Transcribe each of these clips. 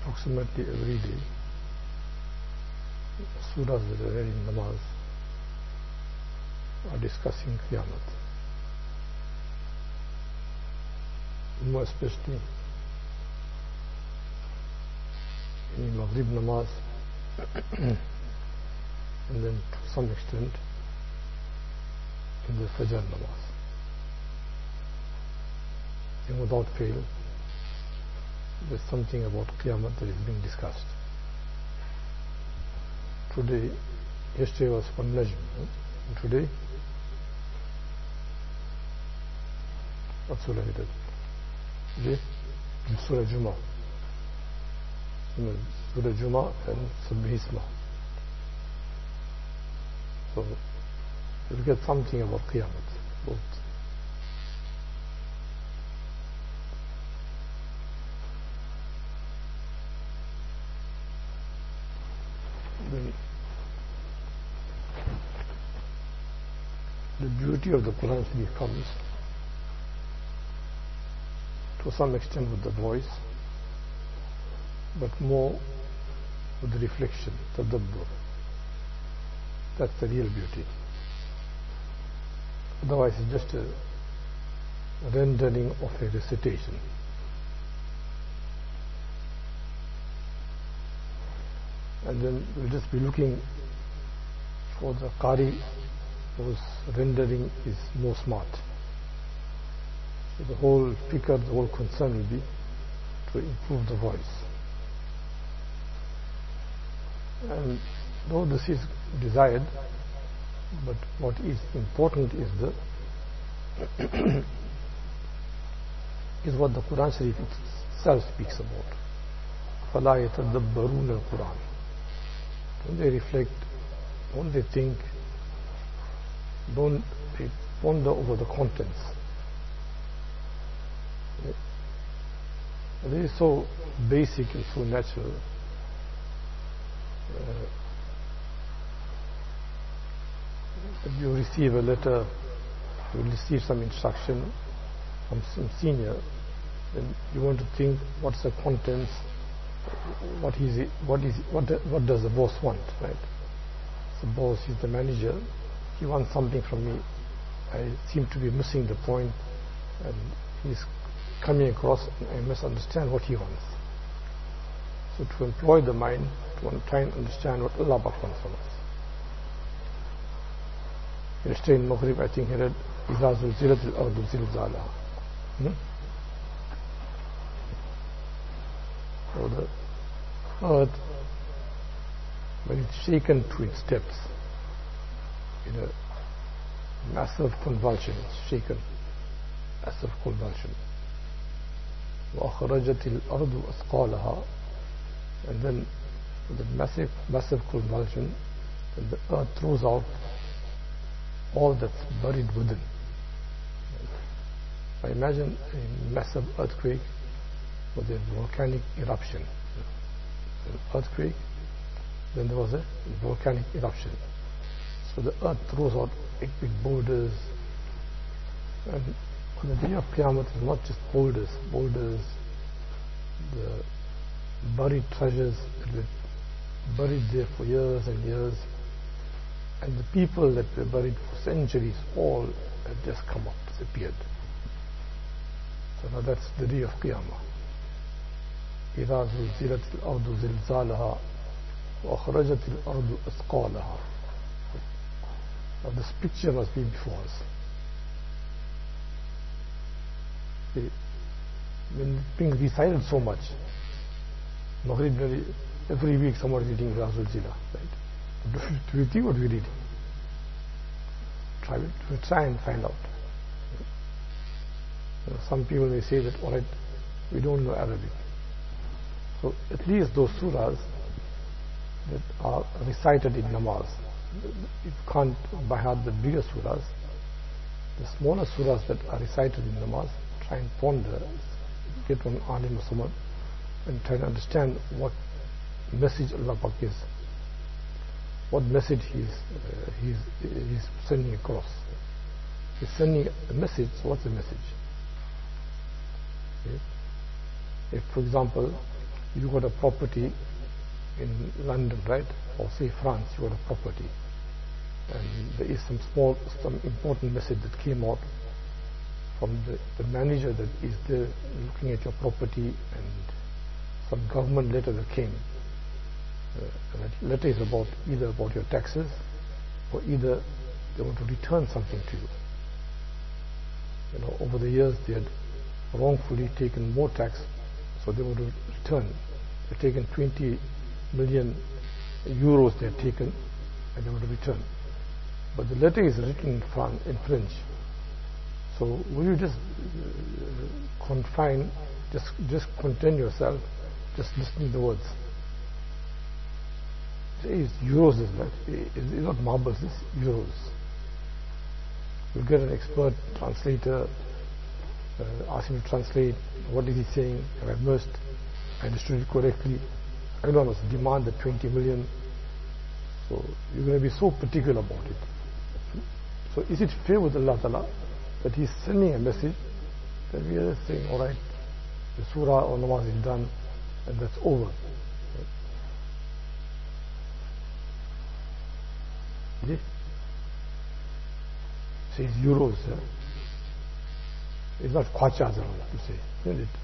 approximately every day, surahs that are read in namaz are discussing Qiyamah. More especially in Maghrib namaz and then to some extent in the Fajr namaz. And without fail, there's something about Qiyamah that is being discussed. Yesterday was for Najm, and today, what surah is it? Today, Surah Jummah. Surah Jummah and Sabbih Isma. So, you'll get something about Qiyamah, both. The beauty of the Quran Sharif comes to some extent with the voice, but more with the reflection, tadabbur. That's the real beauty. Otherwise it's just a rendering of a recitation. And then we'll just be looking for the Qari whose rendering is more smart. So the whole fikr, the whole concern will be to improve the voice. And though this is desired, but what is important is is what the Quran Sharif itself speaks about. فَلَا يَتَدَبَّرُونَ الْقُرْآنَ. Don't they reflect, don't they think, don't they ponder over the contents. It is so basic and so natural. If you receive a letter, you receive some instruction from some senior, then you want to think what's the contents, what does the boss want, right? The boss is the manager, he wants something from me. I seem to be missing the point, and he's coming across, and I must understand what he wants. So to employ the mind, to try and understand what Allah wants from us. Yesterday in Maghrib, I think he read إِذَا زُلْزِلَتِ الْأَرْضُ زِلْزَالَهَا. So the earth, when it's shaken to its depths, in a massive convulsion, it's shaken, massive convulsion. وَأَخْرَجَتِ الْأَرْضُ أَثْقَالَهَا. And then with the massive convulsion, and the earth throws out all that's buried within. I imagine a massive earthquake with a volcanic eruption. An earthquake, then there was a volcanic eruption. So the earth throws out big boulders, and on the day of Qiyamah it's not just boulders, the buried treasures that were buried there for years and years, and the people that were buried for centuries, all have just come up, disappeared. So now that's the day of Qiyamah. إِذَا زُلْزِلَتِ الْأَرْضُ زِلْزَالَهَا وَأَخْرَجَتِ الْأَرْضُ أَثْقَالَهَا. Now this picture must be before us. When being recited so much, Maghrib, every week someone is reading Razul Zila, right? Do you think what we read? Try and find out. Some people may say that, all right, we don't know Arabic. So at least those surahs that are recited in namaz, you can't by heart the bigger surahs, the smaller surahs that are recited in namaz, try and ponder, get one alim or someone, and try to understand what message Allah Pak is, what message he's sending across. He's sending a message, so what's the message? Okay. If, for example, You got a property in London, right? Or say France, you got a property. And there is some important message that came out from the manager that is there looking at your property, and some government letter that came. That letter is either about your taxes, or either they want to return something to you. You know, over the years they had wrongfully taken more tax, so they want to return. They've taken 20 million euros they had taken, and they want to return. But the letter is written in French. So will you just just contain yourself, just listening to the words. It's euros, isn't it? It's not marbles, it's euros. You get an expert translator, ask him to translate, what is he saying, have I missed, I understood it correctly. I don't know, demand the 20 million. So you're going to be so particular about it. So is it fair with Allah Ta'ala that He's sending a message that we are saying, alright, the surah or namaz is done and that's over? It says euros. It's not kwachas to say, isn't it?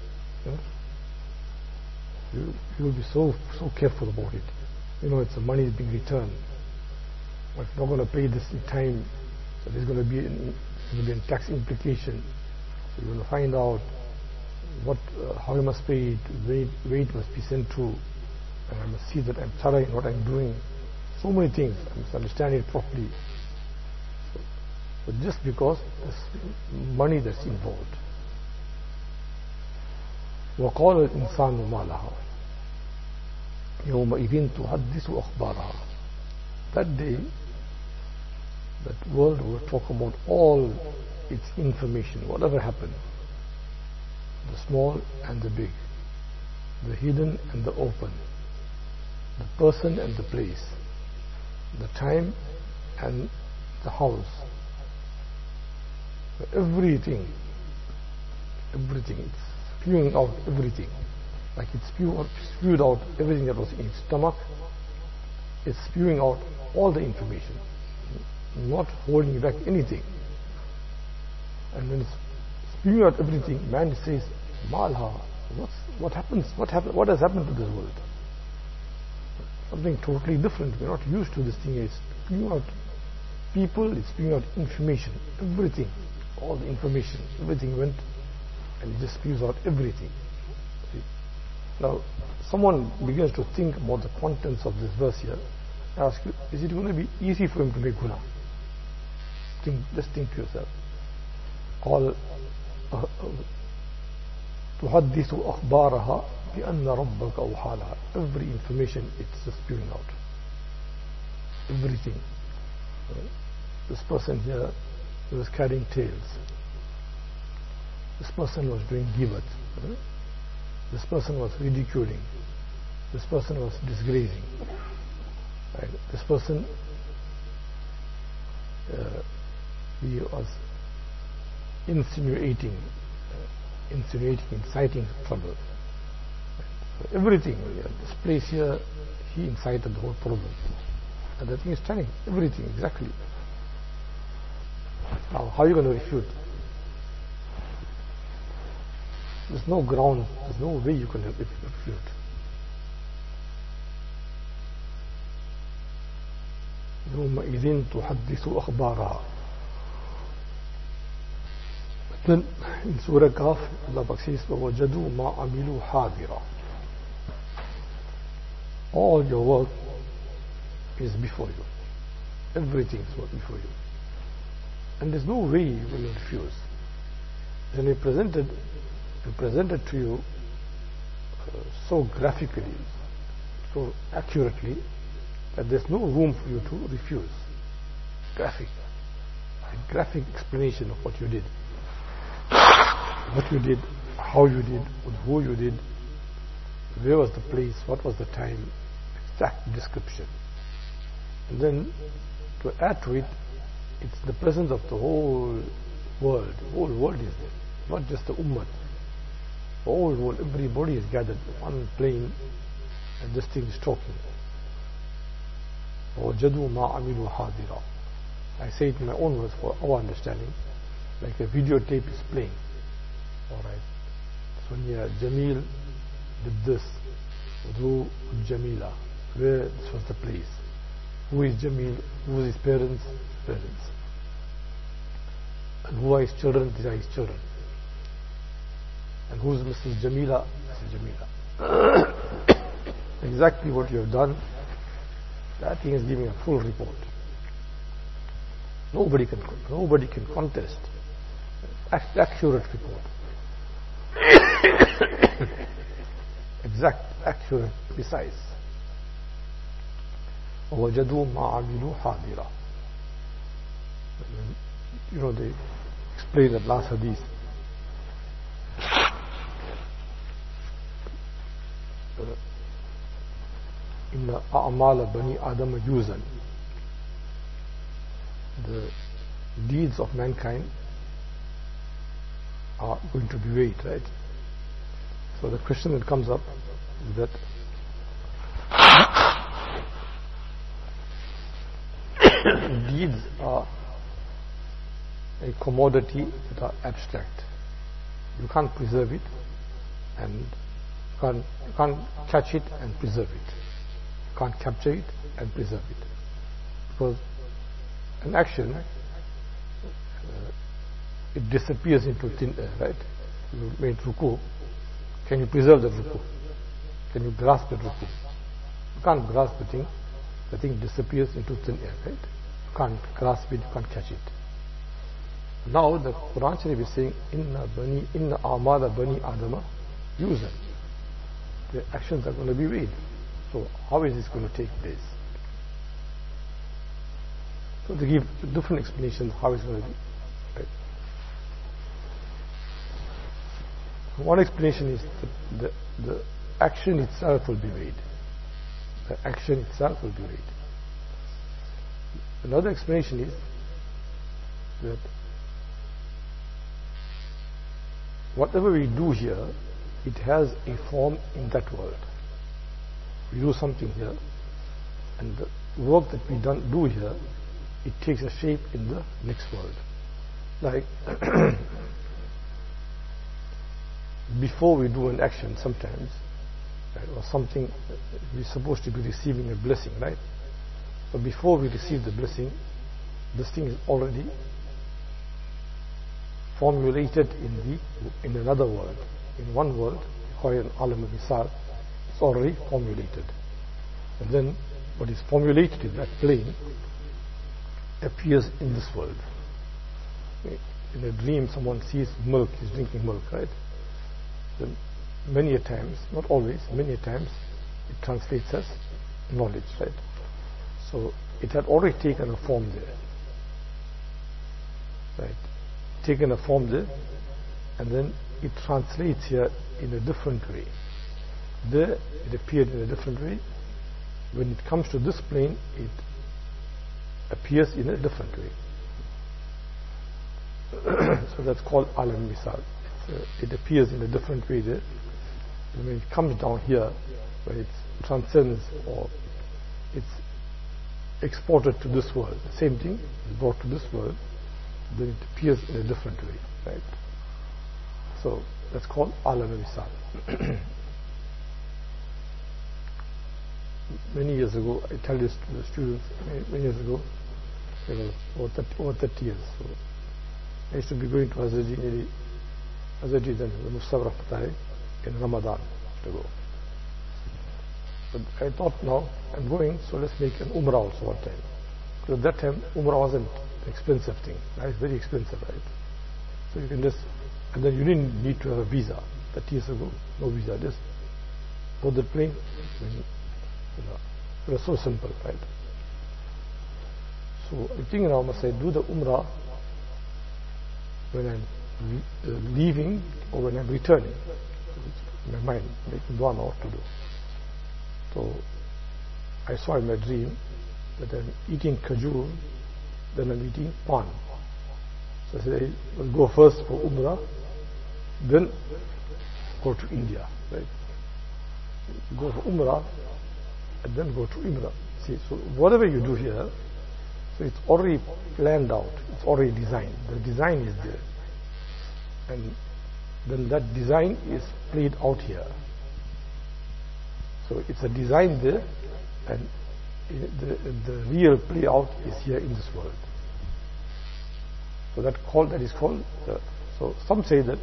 You will be so careful about it. You know, it's the money is being returned. But if you're not going to pay this in time, so there's going to be a tax implication. So you're going to find out how you must pay it, where it must be sent to, and I must see that I'm thorough in what I'm doing. So many things, I must understand it properly. But just because there's money that's involved. وقال الإنسان ما لها يومئذ تحدث أخبارها. That day, that world will talk about all its information, whatever happened, the small and the big, the hidden and the open, the person and the place, the time and the house, everything, it's spewing out everything. Like it spewed out everything that was in its stomach. It's spewing out all the information, not holding back anything. And when it's spewing out everything, man says, Malha, what happens? What has happened to this world? Something totally different. We're not used to this thing. It's spewing out people, it's spewing out information, everything, all the information, everything went, and it just spews out everything. See? Now, someone begins to think about the contents of this verse here. I ask you, is it going to be easy for him to make guna? Just think to yourself. قال تحدث أخبارها بأن ربك أوحى لها. Every information it's just spewing out. Everything. This person here, he was carrying tails. This person was doing gibat. This person was ridiculing. This person was disgracing. Right? This person, he was insinuating, inciting trouble. Right? So everything, this place here, he incited the whole problem. And the thing is telling everything exactly. Now, how are you going to refute? There's no ground, there's no way you can refute. يومئذ تحدث أخبارها. Then in Surah Kahf, Allah says, وَوَجَدُوا مَا عَمِلُوا حَاضِرًا. All your work is before you. Everything is before you. And there's no way you will refuse. Then we presented to you so graphically, so accurately, that there's no room for you to refuse. A graphic explanation of what you did. What you did, how you did, with who you did, where was the place, what was the time, exact description. And then to add to it, it's the presence of the whole world. The whole world is there, not just the ummah. whole, everybody is gathered on plane, and this thing is talking. وَوَجَدُوا مَا عَمِلُوا حَاضِرًا. I say it in my own words for our understanding, like a videotape is playing. Alright. So here, Jamil did this. Udhu Jamila. Where this was the place. Who is Jamil? Who is his parents? Parents. And who are his children? These are his children. And who is Mrs. Jamila? Mrs. Jamila. Exactly what you have done, that thing is giving a full report. Nobody can contest. Accurate report. Exact, accurate, precise. وَوَجَدُوا مَا عَمِلُوا حَاضِرًا. You know, they explain that last hadith. إِنَّ أَعْمَالَ بَنِي آدَمَ يُوزَنْ. The deeds of mankind are going to be weighed, right? So the question that comes up is that deeds are a commodity that are abstract. You can't preserve it, and you can't catch it and preserve it. You can't capture it and preserve it. Because an action, it disappears into thin air, right? You made ruku. Can you preserve the ruku? Can you grasp the ruku? You can't grasp the thing. The thing disappears into thin air, right? You can't grasp it, you can't catch it. Now the Quran Sharif is saying, Inna a'mala bani adama yuzan. The actions are going to be weighed. So how is this going to take place? So they give different explanations how it's going to be. Right? One explanation is that the action itself will be weighed. The action itself will be weighed. Another explanation is that whatever we do here, it has a form in that world. We do something here, and the work that we do here, it takes a shape in the next world. Like before we do an action sometimes, right, or something, we're supposed to be receiving a blessing, right? So before we receive the blessing, this thing is already formulated in another world. In one world, called an alam al-misal, it's already formulated. And then what is formulated in that plane appears in this world. In a dream, someone sees milk, he's drinking milk, right? Then many a times, not always, many a times, it translates as knowledge, right? So it had already taken a form there, right? Taken a form there, and then it translates here in a different way. There it appeared in a different way. When it comes to this plane, it appears in a different way. So that's called alam misal. It appears in a different way there. And when it comes down here, when it transcends or it's exported to this world, the same thing is brought to this world, then it appears in a different way, right? So that's called alam misal. Many years ago, I tell this to the students, many years ago, over 30 years. So I used to be going to Hazrat nearly, Hazrat then the Mustafa Rahmatullahi in Ramadan to go. But I thought now I'm going, so let's make an Umrah also one time. Because at that time Umrah wasn't an expensive thing, right? It's very expensive, right? So you can just, and then you didn't need to have a visa. 30 years ago, no visa, just board the plane. It was so simple, right? So I think now must I do the Umrah when I'm leaving or when I'm returning. In my mind, making dua now what to do. So I saw in my dream that I'm eating khajur, then I'm eating pan. So I said, I will go first for Umrah, then go to India, right? You go for Umrah and then go to Umrah. See, so whatever you do here, so it's already planned out, it's already designed. The design is there. And then that design is played out here. So it's a design there, and the real play out is here in this world. So that is called. So some say that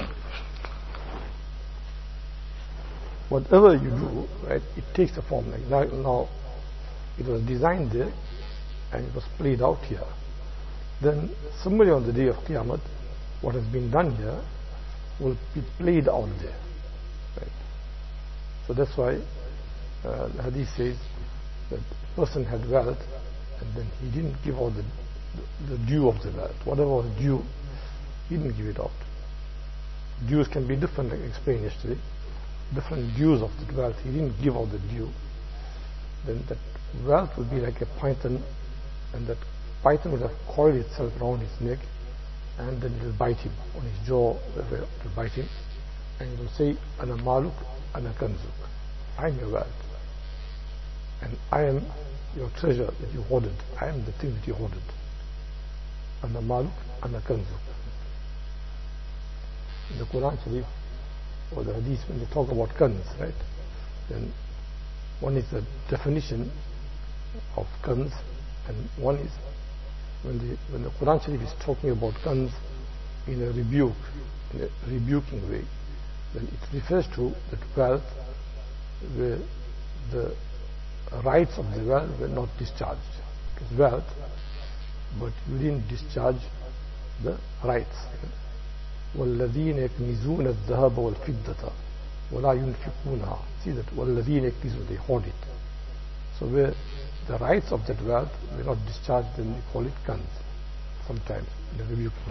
whatever you do, right, it takes a form. Like now, it was designed there, and it was played out here. Then somebody on the day of Qiyamah, what has been done here will be played out there. Right? So that's why the hadith says that the person had wealth and then he didn't give out the due of the wealth. Whatever was due, he didn't give it out. Dues can be different, like I explained yesterday. Different dues of the wealth, he didn't give out the due. Then that wealth would be like a python, and that python would have coiled itself around his neck, and then it will bite him on his jaw. It will bite him, and it will say, "Ana maluk, ana kanzuk." I am your wealth, and I am your treasure that you hoarded. I am the thing that you hoarded. Ana maluk, ana kanzuk. In the Quran Sharif or the Hadith, when they talk about kanz, right? Then one is the definition of kanz, and one is when the Quran Sharif is talking about kanz in a rebuking way, then it refers to that wealth where the rights of the wealth were not discharged. It was wealth, but you didn't discharge the rights. وَالَّذِينَ يَكْنِزُونَ الذَّهَبَ وَالْفِضَّةَ وَلَا يُنْفِقُونَهَا. See that وَالَّذِينَ يَكْنِزُونَ, they hoard it. So where the rights of that wealth were not discharged, then we call it kanz, sometimes in a rebuking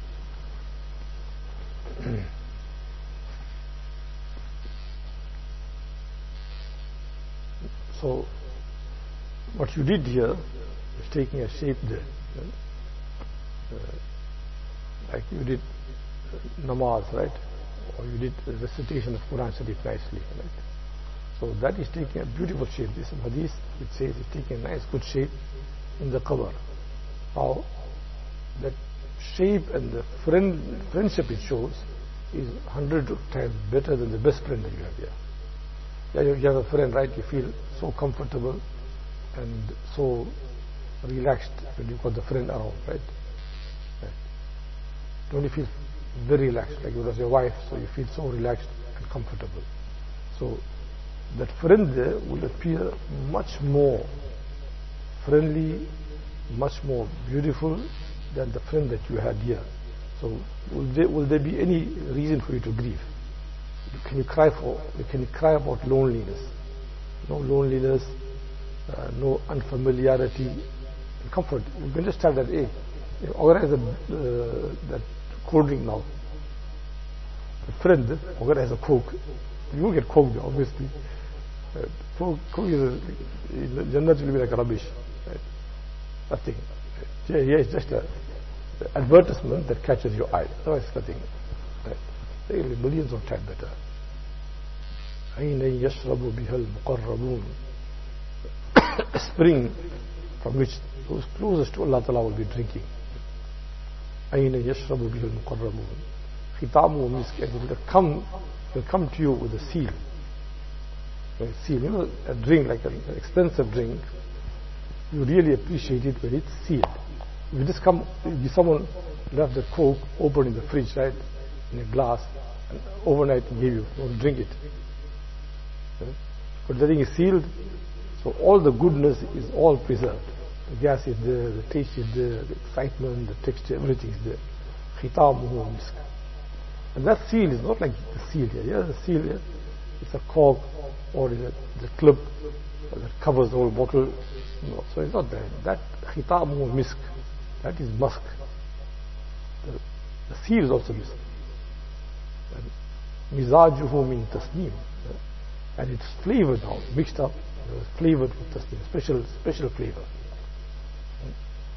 way. So what you did here is taking a shape there. Like you did namaz, right? Or you did the recitation of Quran Sharif nicely, right? So that is taking a beautiful shape. This hadith, it says it's taking a nice good shape in the cover. How that shape and the friendship it shows is 100 times better than the best friend that you have here. Yeah, you have a friend, right? You feel so comfortable and so relaxed when you got the friend around, right? Don't you feel very relaxed, like it was your wife, so you feel so relaxed and comfortable. So that friend there will appear much more friendly, much more beautiful than the friend that you had here. So will there be any reason for you to grieve? Can you cry about loneliness? No loneliness, no unfamiliarity, and comfort. You can just tell that, hey, organize that cold drink now. A friend organize a Coke. You won't get Coke there, obviously. Coke is Jannat will be like rubbish. Right? Nothing. Yeah, it's just an advertisement that catches your eye. Otherwise, nothing. Right? There will be millions of times better. أين يشرب بها المقربون. A spring from which those closest to Allah Ta'ala will be drinking. أين يشرب بها المقربون. ختامه مسك. It will come to you with a seal. A seal, you know, a drink like an expensive drink. You really appreciate it when it's sealed. If you just if someone left the Coke open in the fridge, right, in a glass, and overnight and give you, don't drink it. But the thing is sealed, so all the goodness is all preserved. The gas is there, the taste is there, the excitement, the texture, everything is there. Khitamuhu misk. And that seal is not like the seal here. Yeah, the seal here, it's a cork or is the clip that covers the whole bottle. No, so it's not there. That khitamuhu misk, that is musk. The seal is also misk. Mizajuhu min tasneem. And it's flavored now, mixed up, flavored with tasneem, special flavor.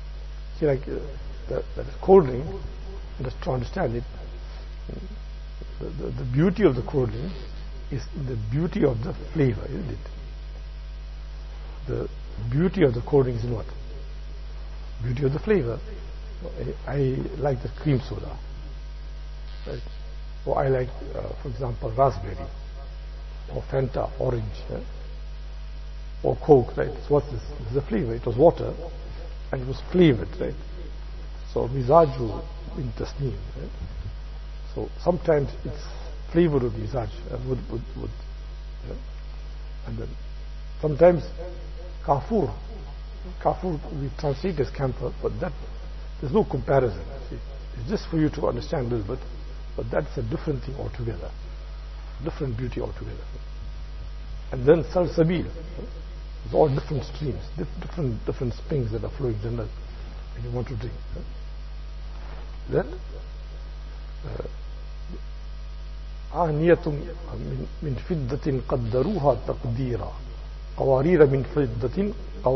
See, like the cold drink, just to understand it, the beauty of the cold drink is in the beauty of the flavor, isn't it? The beauty of the cold drink is in what? Beauty of the flavor. I like the cream soda, right? Or I like, for example, raspberry, or Fanta, orange, or Coke, right? So what's this? This is the flavor. It was water, and it was flavored, right? So mizaju in tasneem, right? So sometimes it's flavored with mizaj, wood, and then sometimes kafur we translate as camphor, but that there's no comparison. See? It's just for you to understand a little bit, but that's a different thing altogether, different beauty altogether. And then salsabil, it's all different streams, different springs that are flowing in Jannah when you want to drink. Then آنية من فضة قدروها تقديرا قوارير من فضة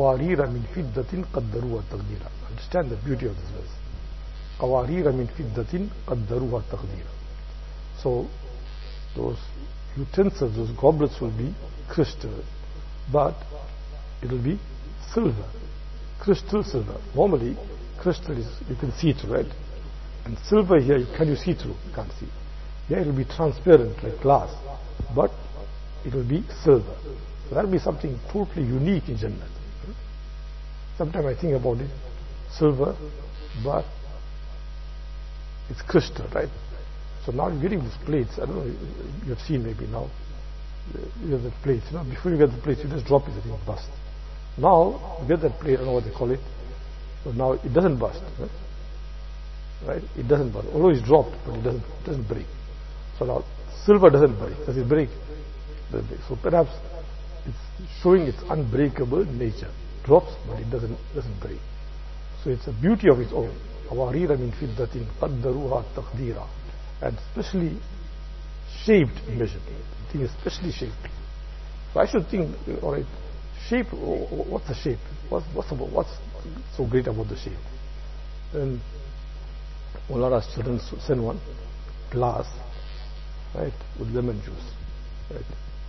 قدروها تقديرا. Understand the beauty of this verse. قوارير من فضة قدروها تقديرا. So those utensils, those goblets will be crystal, but it will be silver, crystal silver. Normally crystal is, you can see through, right? And silver here, can you see through? You can't see. Here it will be transparent like glass, but it will be silver. So that will be something totally unique in Jannah. Sometimes I think about it, silver, but it's crystal, right? So now you're getting these plates. I don't know, you have seen maybe now. You have the plates. You know, before you get the plates, you just drop it, the thing bust. Now you get that plate. I don't know what they call it. So now it doesn't bust, right? It doesn't bust. Although it's dropped, but it doesn't break. So now silver doesn't break. Does it break? Doesn't break. So perhaps it's showing its unbreakable nature. Drops, but it doesn't break. So it's a beauty of its own. قوارير من فضة قدروها تقديرا. And specially shaped, measured. The thing is specially shaped. So I should think, all right, shape. What's the shape? What's so great about the shape? And one of our children send one glass, right, with lemon juice, right.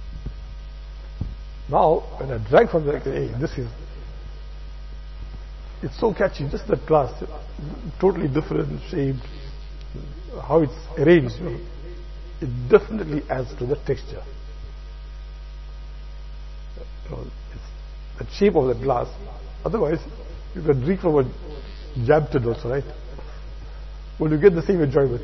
Now when I drank from it, hey, it's so catchy. Just that glass, totally different shaped. How it's arranged, you know, it definitely adds to the texture. You know, it's the shape of the glass. Otherwise, you can drink from a Jabton also, right? Will you get the same enjoyment?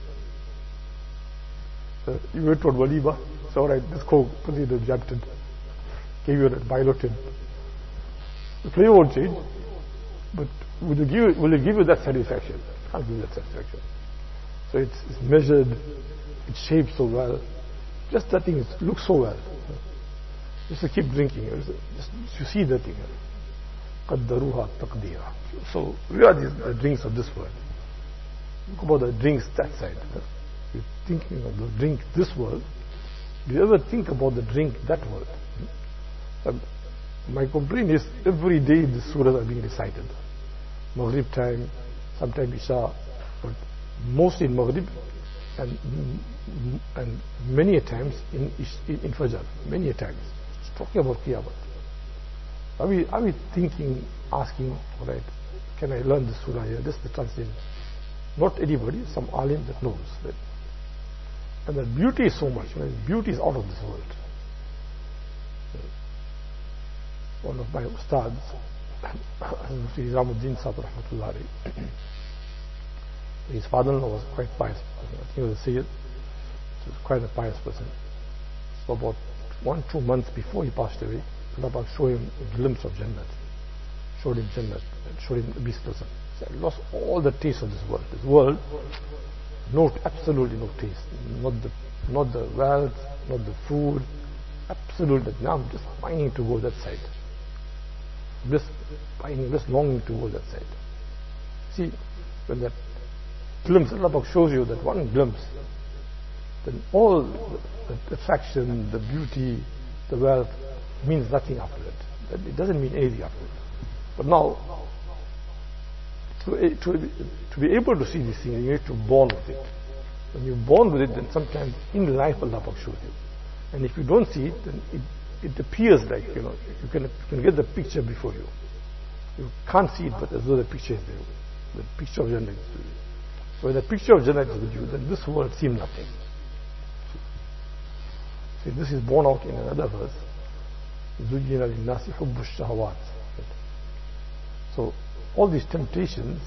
You went to a walima, so alright, this Coke, put it in the Jabton, gave you a Bilotin. The flavor won't change, but will it give you that satisfaction? It can't give you that satisfaction. So it's measured, it's shaped so well. Just that thing looks so well. Just to keep drinking, just you see that thing. قدروها تقديرا. So we are the drinks of this world. Look about the drinks that side. You're thinking of the drink this world. Do you ever think about the drink that world? My complaint is every day the surahs are being recited. Maghrib time, sometimes Isha, but mostly in Maghrib, and many a times in Fajr, many a times. It's talking about Qiyamah. Are we thinking, asking, all right, can I learn this surah here? This is the translation. Not anybody, some alim that knows. Right? And the beauty is so much. Beauty is out of this world. One of my ustads, Nizamuddin Sahib Rahmatullah alayhi, his father-in-law was quite pious. I think he was a Sayyid. He was quite a pious person. So about 1-2 months before he passed away, Allah showed him a glimpse of Jannah. Showed him Jannah and showed him Abyss person. He said, I lost all the taste of this world. This world, absolutely no taste. Not the wealth, not the food. Absolutely. Now I'm just pining to go that side. Just longing to go that side. See, when that glimpse, Allah shows you that one glimpse, then all the attraction, the beauty, the wealth means nothing after it. It doesn't mean anything after it. But now, to be able to see these things, you need to bond with it. When you're born with it, then sometimes in life Allah shows you. And if you don't see it, then it appears like, you can get the picture before you. You can't see it, but as though the picture is there. The picture of Jannah is with you. So when the picture of Jannah is with you, then this world seems nothing. See, this is borne out in another verse. زُيِّنَ لِلنَّاسِ حُبُّ الشَّهَوَاتِ. So all these temptations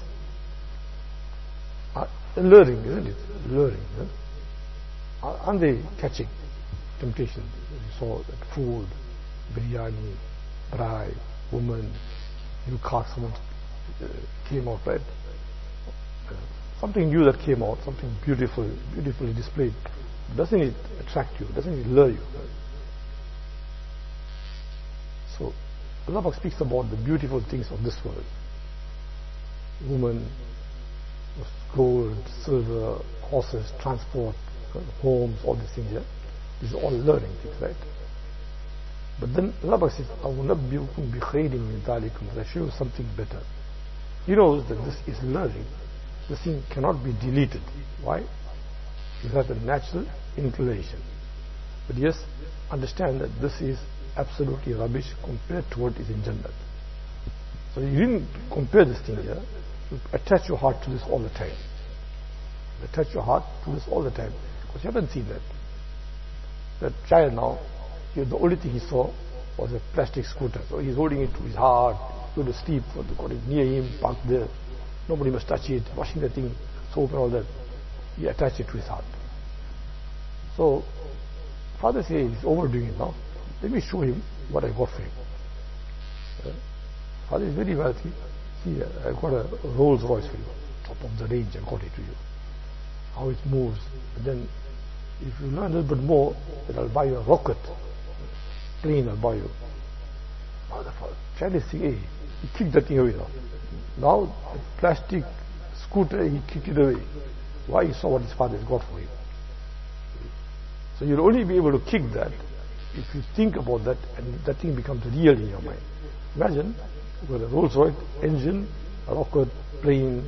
are alluring, isn't it? Luring. Aren't they catching? Temptations. You saw that food, biryani, bride, woman, new car, someone came out, right? Something new that came out, something beautifully displayed. Doesn't it attract you? Doesn't it lure you? So Allah speaks about the beautiful things of this world. Woman, gold, silver, horses, transport, homes, all these things here. These are all learning things, right? But then Allah says, أَوْنَبِّئُكُمْ بِخَيْرٍ مِنْ ذَلِكُمْ. I show you something better. He knows that this is learning. This thing cannot be deleted. Why? You have a natural inclination. But yes, understand that this is absolutely rubbish compared to what is in Jannah. So you didn't compare this thing here. You attach your heart to this all the time. You attach your heart to this all the time. Because you haven't seen that. That child now, the only thing he saw was a plastic scooter. So he's holding it to his heart, go to sleep, got it near him, parked there. Nobody must touch it, washing the thing, soap and all that. He attached it to his heart. So, father says he's overdoing it now. Let me show him what I got for him. Father is very wealthy. See, I got a Rolls Royce for you. Top of the range, I got it to you. How it moves. But then, if you learn a little bit more, then I'll buy you a rocket. Plane I'll buy you. Father, child is saying, hey, he kicked that thing away now. Now, the plastic scooter, he kicked it away. Why? He saw what his father has got for him. So you'll only be able to kick that if you think about that and that thing becomes real in your mind. Imagine, with a Rolls Royce engine, a rocket, plane,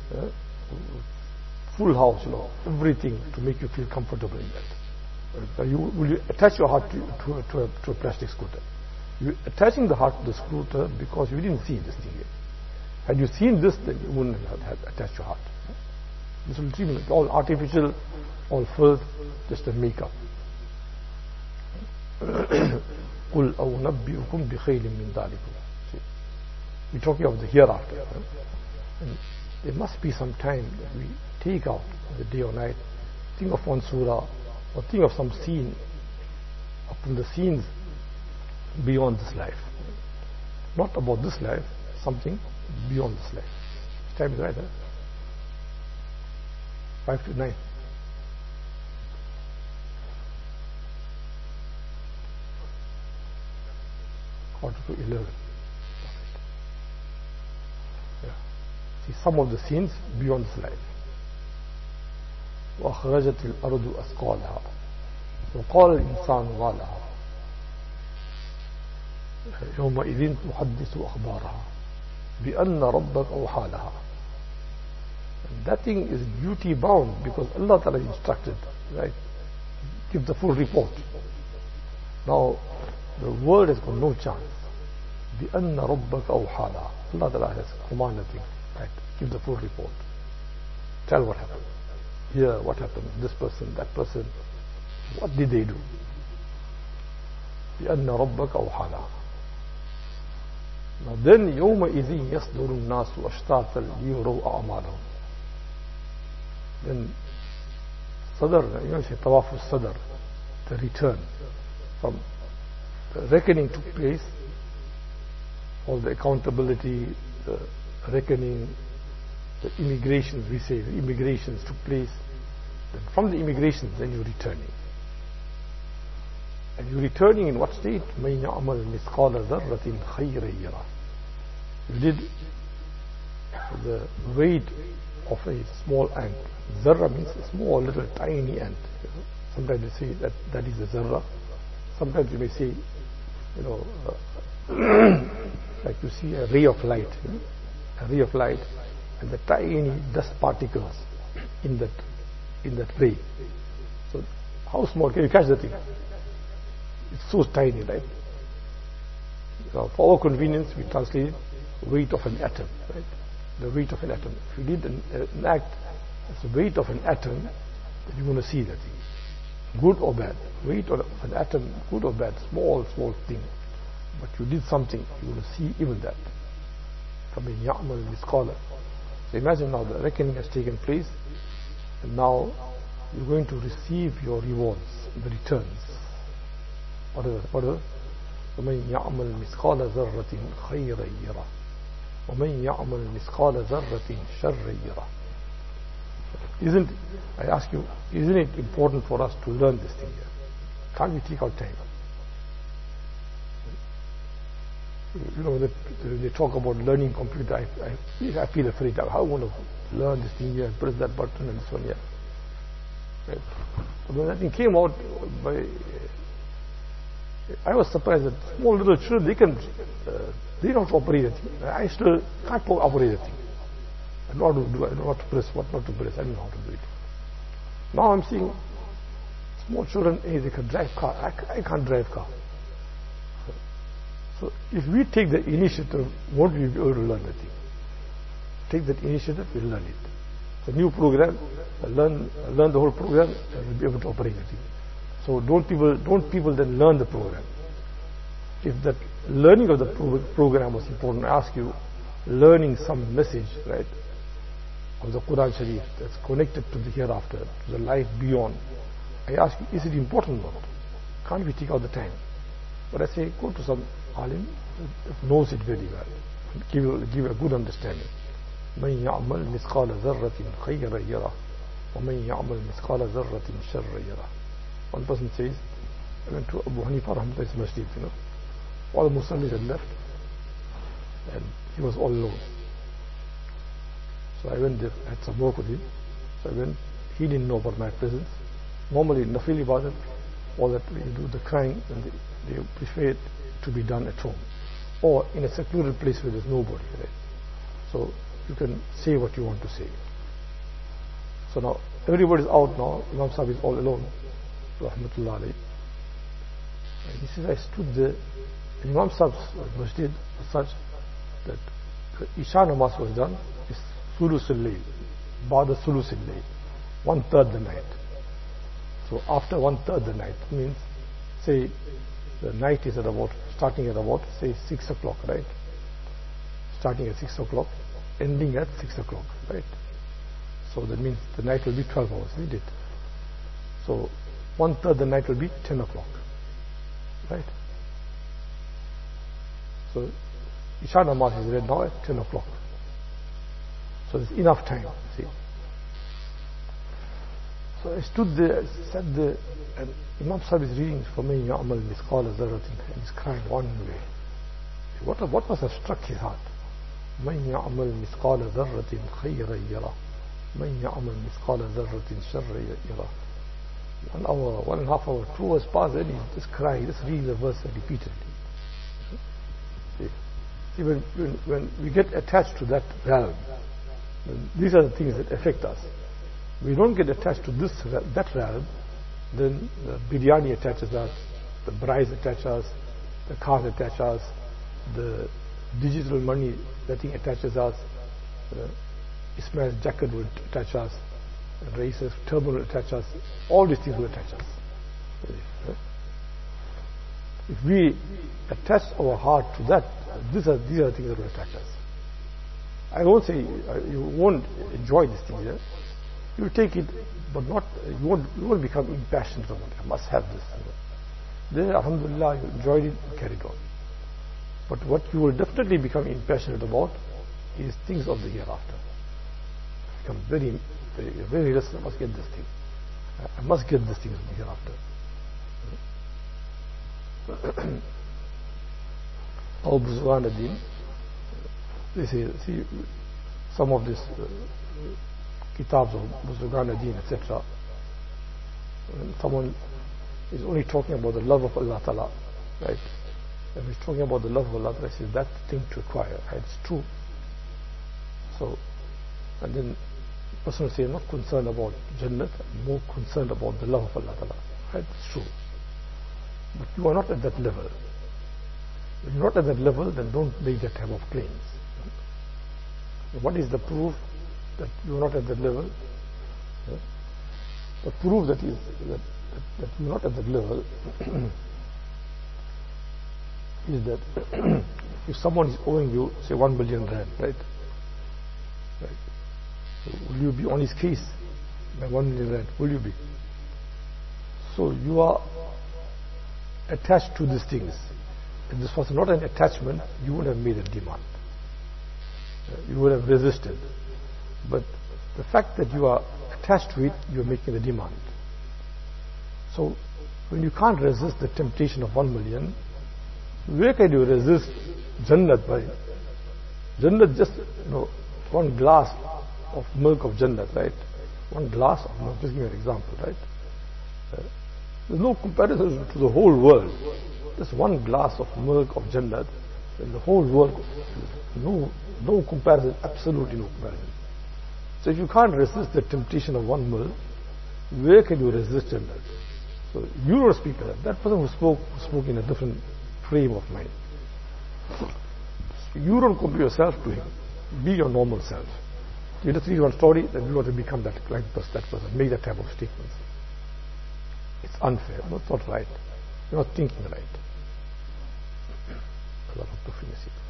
full house, everything to make you feel comfortable in that. Will you attach your heart to a plastic scooter? You're attaching the heart to the scooter because you didn't see this thing yet. Had you seen this, then you wouldn't have attached your heart. This will seem all artificial, all filth, just a makeup. قُلْ أَوْنَبِّئُكُمْ بِخَيْرٍ مِنْ ذَلِكُمْ. We're talking of the hereafter. And there must be some time that we take out the day or night, think of one surah, or think of some scene, or from the scenes beyond this life. Not about this life, something beyond this life. Time is right, huh? 5 to 9. Quarter to 11. Yeah. See some of the scenes beyond this life. وأخرجت الأرض أثقالها وقال الإنسان ما لها يومئذ تحدث أخبارها بأن ربك أوحى لها. That thing is duty bound because Allah Ta'ala instructed, right? Give the full report. Now the world has got no chance. بأن ربك أوحى لها. Allah Ta'ala has commanded him, right? Give the full report. Tell what happened. Here, what happened? This person, that person. What did they do? بأن ربك أوحى لها. Now then, يومئذ يصدر الناس أشتاتا ليروا أعمالهم. Then, Sadr, say Tawaf al-Sadr, the return from the reckoning took place, all the accountability, the reckoning, the immigrations, we say the immigrations took place. Then from the immigrations, then you're returning. And you're returning in what state? مَنْ يَعْمَلْ مِثْقَالَ ذَرَّةٍ خَيْرًا يَرَهُ. You did the weight of a small ant. Zarra means a small, little, tiny ant. Sometimes they say that is a zarra. Sometimes you may say, like you see a ray of light, a ray of light, and the tiny dust particles in that in that way. So how small can you catch the thing? It's so tiny, right? So for our convenience, we translate weight of an atom, right? The weight of an atom. If you did an act as the weight of an atom, then you're going to see that thing. Good or bad. Weight of an atom, good or bad, small thing. But you did something, you're going to see even that. فَمَنْ يَعْمَلْ مِثْقَالَ. So imagine now the reckoning has taken place, and now you're going to receive your rewards, the returns. Whatever. وَمَنْ يَعْمَلْ مِثْقَالَ ذَرَّةٍ خَيْرًا يَرَهُ وَمَنْ يَعْمَلْ مِثْقَالَ ذَرَّةٍ شَرًّا يَرَهُ. I ask you, isn't it important for us to learn this thing here? Can't we take our time? You know, they talk about learning computer, I feel afraid. I want to learn this thing here, press that button and this one here. Right? But when that thing came out, I was surprised that small little children, they don't operate it. I still can't operate it. I don't know what to do. I don't know what to press, what not to press. I don't know how to do it. Now I'm seeing small children, hey, they can drive car. I can't drive car. So if we take the initiative, won't we be able to learn the thing? Take that initiative, we'll learn it. The new program, learn the whole program, and we'll be able to operate the thing. So don't people then learn the program. If that learning of the program was important, I ask you, learning some message, right, of the Quran Sharif that's connected to the hereafter, to the life beyond, I ask you, is it important or not? Can't we take out the time? But I say, go to some alim that knows it very well, and give a good understanding. مَنْ يَعْمَلْ مِثْقَالَ ذَرَّةٍ خَيْرًا يَرَهُ وَمَنْ يَعْمَلْ مِثْقَالَ ذَرَّةٍ شَرًّا يَرَهُ. One person says, I went to Abu Hanifa Rahmatullah's masjid, you know. All the Muslims had left, and he was all alone. So I went there, I had some work with him. So I went, he didn't know about my presence. Normally, Nafili Ibadat, all that we do, the crying, and they prefer it to be done at home, or in a secluded place where there's nobody, right? So you can say what you want to say. So now, everybody's out now, Imam Sahib is all alone, Rahmatullah alayhi. And he says, I stood there, and Imam Sahib's masjid was such that the Isha Namas was done, it's Sulusul Layl, Ba'da Sulusul Layl, 1/3 the night. So after 1/3 the night, means, say, the night is starting at about, say, 6 o'clock, right? Starting at 6 o'clock, ending at 6 o'clock, right? So that means the night will be 12 hours, isn't it? So 1/3 the night will be 10 o'clock, right? So Isha Namaz is read now at 10 o'clock. So there's enough time, see. So I stood there, I sat there, and Imam Sahib is reading فَمَنْ يَعْمَلْ مِثْقَالَ ذَرَّةٍ, and he's crying one way. What must have struck his heart? مَنْ يَعْمَلْ مِثْقَالَ ذَرَّةٍ خَيْرًا يَرَهُ مَنْ يَعْمَلْ مِثْقَالَ ذَرَّةٍ شَرًّا يَرَهُ. 1 hour, 1.5 hours, 2 hours passed, and he's just crying, just reading the verse repeatedly. See, when we get attached to that realm, these are the things that affect us. We don't get attached to that realm, then the biryani attaches us, the brides attach us, the cars attach us, the digital money, that thing attaches us, Ismail's jacket will attach us, Rais's turban will attach us, all these things will attach us. If we attach our heart to that, these are the things that will attach us. I won't say you won't enjoy this thing here. You'll take it, but not, you won't become impassioned about it. I must have this. Then, alhamdulillah, you enjoyed it, you carried on. But what you will definitely become impassioned about is things of the hereafter. Become very, very restless. I must get this thing. I must get this thing of the hereafter. Al Buzurgan ad-Din, they say, see, some of these kitabs of Buzurgan ad-Din, etc. Someone is only talking about the love of Allah Ta'ala, right? And he's talking about the love of Allah Ta'ala, says that thing to acquire, right? It's true. So, and then person will say, I'm not concerned about Jannat, I'm more concerned about the love of Allah Ta'ala. Right? It's true. But you are not at that level. When you're not at that level, then don't make that type of claims. What is the proof that you are not at that level? The proof that you are not at that level is that if someone is owing you, say, 1 million rand, right? So will you be on his case by 1 million rand? Will you be? So you are attached to these things. If this was not an attachment, you would have made a demand. You would have resisted. But the fact that you are attached to it, you are making the demand. So when you can't resist the temptation of 1 million, where can you resist Jannat by? Jannat, just one glass of milk of Jannat, right? One glass of milk, just give me an example, right? There's no comparison to the whole world. Just one glass of milk of Jannat in the whole world. No comparison, absolutely no comparison. So if you can't resist the temptation of 1 milk, where can you resist Jannat? So you don't speak of that. That person who spoke in a different frame of mind. So you don't compare yourself to him. Be your normal self. You just read one story, then you want to become that person, make that type of statements. It's unfair. No, it's not right. You're not thinking right. Allah